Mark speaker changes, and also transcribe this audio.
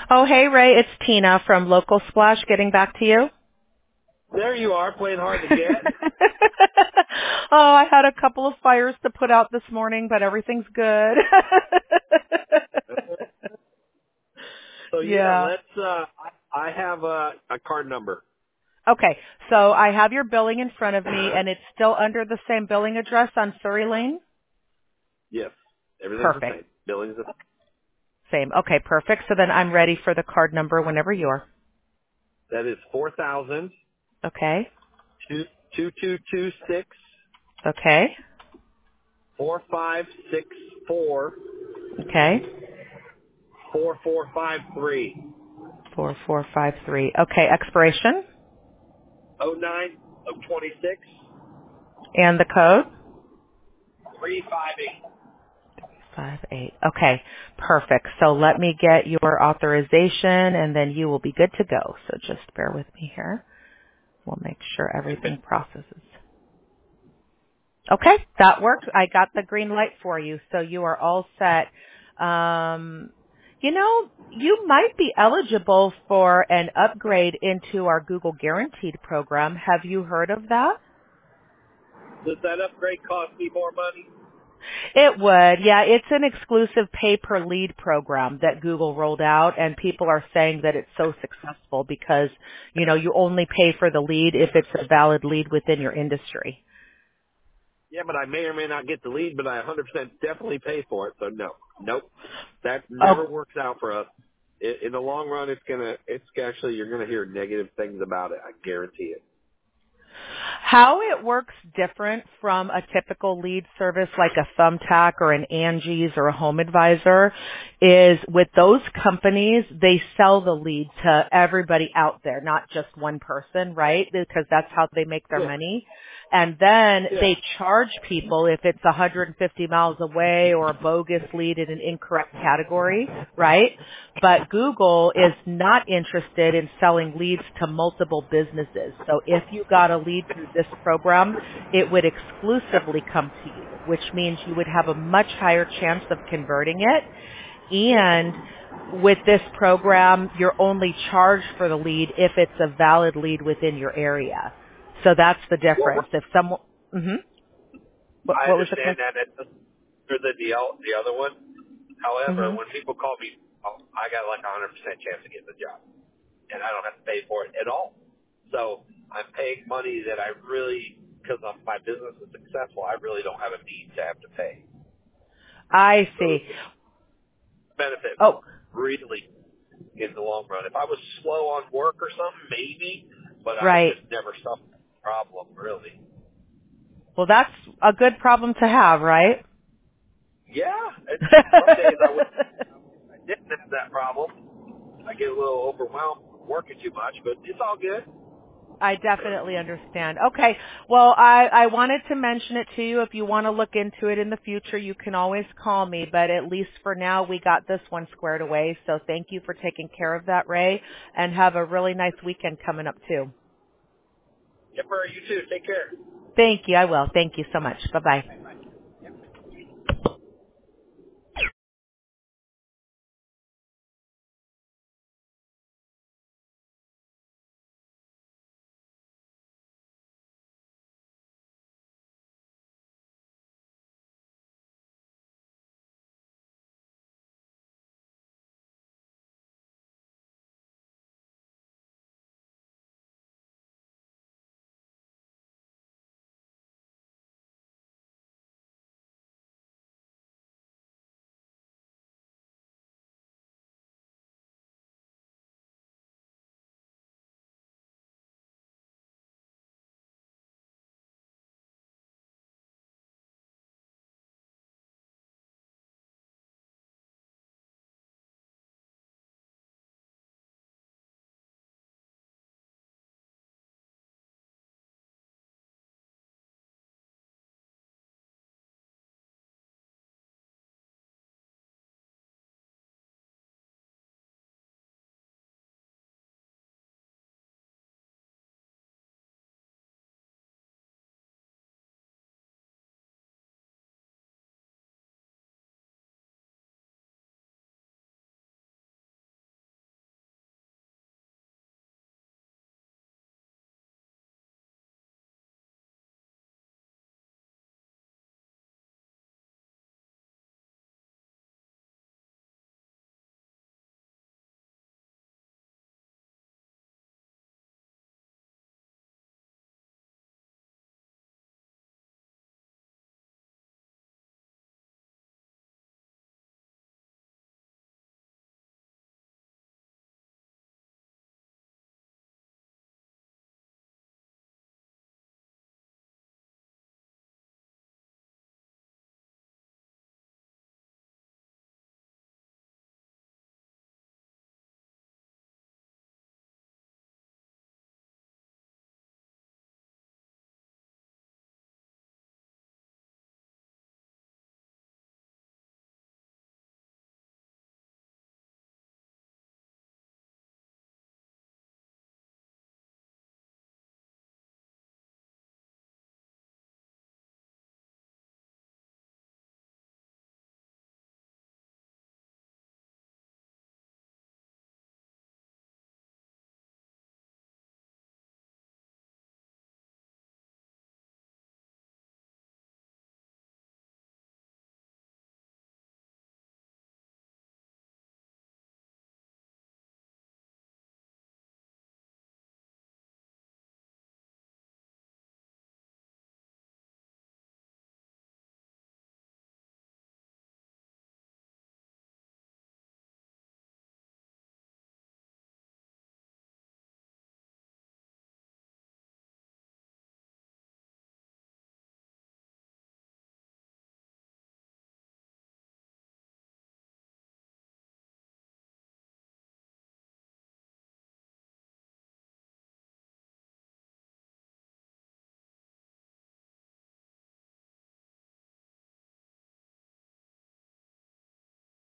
Speaker 1: Oh, hey, Ray. It's Tina from Local Splash getting back to you.
Speaker 2: There you are, playing hard to get.
Speaker 1: Oh, I had a couple of fires to put out this morning, but everything's good.
Speaker 2: So
Speaker 1: Yeah.
Speaker 2: let's. I have a card number.
Speaker 1: Okay, so I have your billing in front of me, and it's still under the same billing address on Surrey Lane?
Speaker 2: Yes, everything's the
Speaker 1: Perfect.
Speaker 2: same. Billing's the
Speaker 1: Same. Okay, perfect. So then I'm ready for the card number whenever you are.
Speaker 2: That is 4,000
Speaker 1: Okay.
Speaker 2: 2226
Speaker 1: Okay.
Speaker 2: 4564
Speaker 1: Okay.
Speaker 2: 4453
Speaker 1: 4453. Okay, expiration
Speaker 2: 09 of 26
Speaker 1: and the code?
Speaker 2: 358.
Speaker 1: 58. Okay, perfect. So let me get your authorization and then you will be good to go. So just bear with me here. We'll make sure everything processes. Okay, that works. I got the green light for you. So you are all set. You might be eligible for an upgrade into our Google Guaranteed program. Have you heard of that?
Speaker 2: Does that upgrade cost me more money?
Speaker 1: It would, yeah. It's an exclusive pay-per-lead program that Google rolled out, and people are saying that it's so successful because, you only pay for the lead if it's a valid lead within your industry.
Speaker 2: Yeah, but I may or may not get the lead, but I 100% definitely pay for it. So nope, that
Speaker 1: Oh,
Speaker 2: never works out for us. In the long run, you're gonna hear negative things about it. I guarantee it.
Speaker 1: how it works different from a typical lead service like a Thumbtack or an Angie's or a Home Advisor is with those companies, they sell the lead to everybody out there, not just one person, right? Because that's how they make their
Speaker 2: Yeah,
Speaker 1: money. And then
Speaker 2: yeah.
Speaker 1: they charge people if it's 150 miles away or a bogus lead in an incorrect category, right? But Google is not interested in selling leads to multiple businesses. So if you got a lead through this program, it would exclusively come to you, which means you would have a much higher chance of converting it. And with this program, you're only charged for the lead if it's a valid lead within your area. So that's the
Speaker 2: Well,
Speaker 1: difference. If someone,
Speaker 2: I
Speaker 1: what was the
Speaker 2: understand
Speaker 1: question?
Speaker 2: that it's for the other one. However,
Speaker 1: hmm
Speaker 2: when people call me, I got like a 100% chance of getting the job, and I don't have to pay for it at all. So I'm paying money that I really, because my business is successful, I really don't have a need to have to pay.
Speaker 1: I
Speaker 2: So
Speaker 1: see.
Speaker 2: it's benefit
Speaker 1: Oh,
Speaker 2: really in the long run. If I was slow on work or something, maybe, but I
Speaker 1: right.
Speaker 2: just never saw a problem really.
Speaker 1: Well, that's a good problem to have, right?
Speaker 2: Yeah, some days I didn't have that problem. I get a little overwhelmed working too much, but it's all good.
Speaker 1: I definitely understand. Okay. Well, I wanted to mention it to you. If you want to look into it in the future, you can always call me. But at least for now, we got this one squared away. So thank you for taking care of that, Ray. And have a really nice weekend coming up, too.
Speaker 2: Yep, you too. Take care.
Speaker 1: Thank you. I will. Thank you so much. Bye-bye.